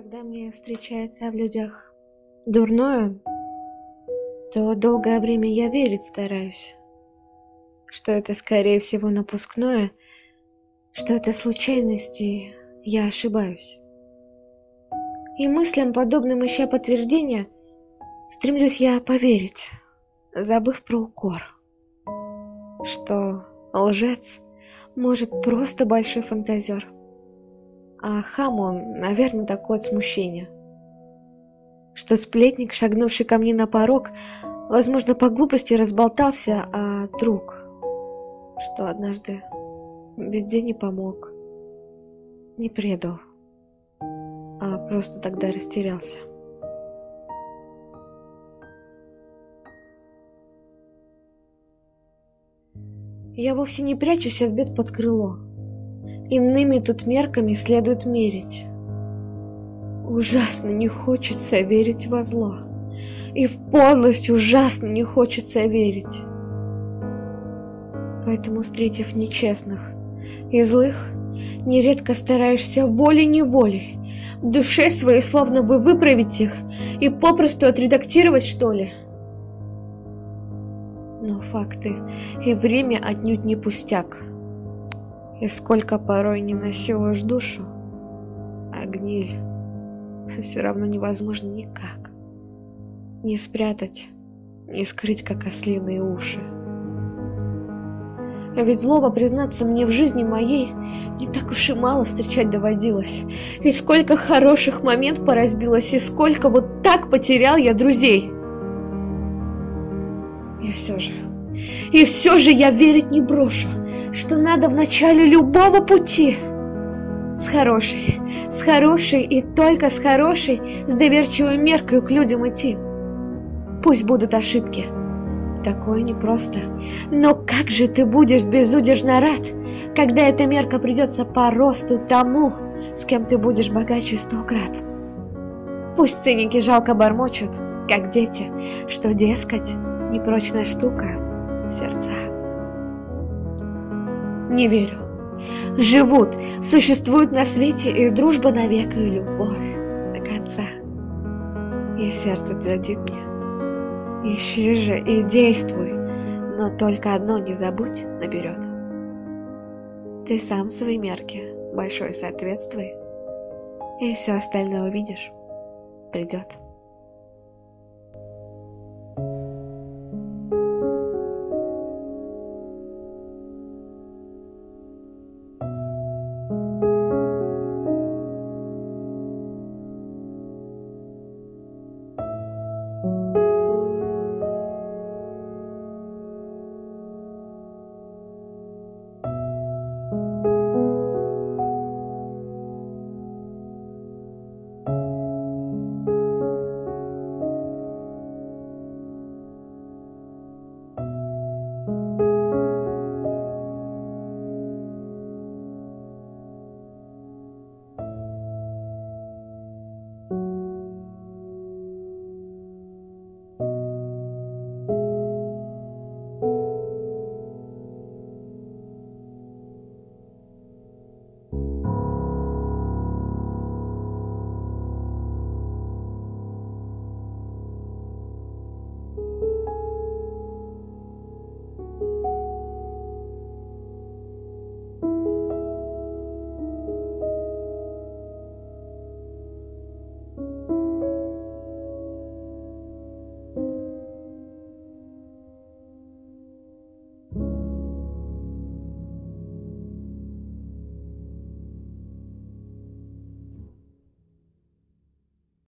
Когда мне встречается в людях дурное, то долгое время я верить стараюсь, что это скорее всего напускное, что это случайность и я ошибаюсь. И мыслям, подобным ища подтверждения, стремлюсь я поверить, забыв про укор, что лжец может просто большой фантазер, а хам он, наверное, такой от смущения, что сплетник, шагнувший ко мне на порог, возможно, по глупости разболтался, а друг, что однажды в беде не помог, не предал, а просто тогда растерялся. Я вовсе не прячусь от бед под крыло. Иными тут мерками следует мерить. Ужасно не хочется верить во зло. И в подлость ужасно не хочется верить. Поэтому, встретив нечестных и злых, нередко стараешься волей-неволей в душе своей словно бы выправить их и попросту отредактировать, что ли. Но факты и время отнюдь не пустяк. И сколько порой не насилуешь душу, а гниль все равно невозможно никак. Не спрятать, не скрыть, как ослиные уши. А ведь злого, признаться, мне в жизни моей не так уж и мало встречать доводилось. И сколько хороших моментов поразбилось, и сколько вот так потерял я друзей. И все же я верить не брошу, что надо в начале любого пути с хорошей и только с хорошей, с доверчивой меркой к людям идти. Пусть будут ошибки, такое непросто, но как же ты будешь безудержно рад, когда эта мерка придется по росту тому, с кем ты будешь богаче 100 крат. Пусть циники жалко бормочут, как дети, что, дескать, непрочная штука сердца. Не верю. Живут, существуют на свете и дружба навек, и любовь до конца. И сердце твердит мне: ищи же и действуй, но только одно не забудь наперед. Ты сам своей мерке большой соответствуй, и все остальное увидишь, придет.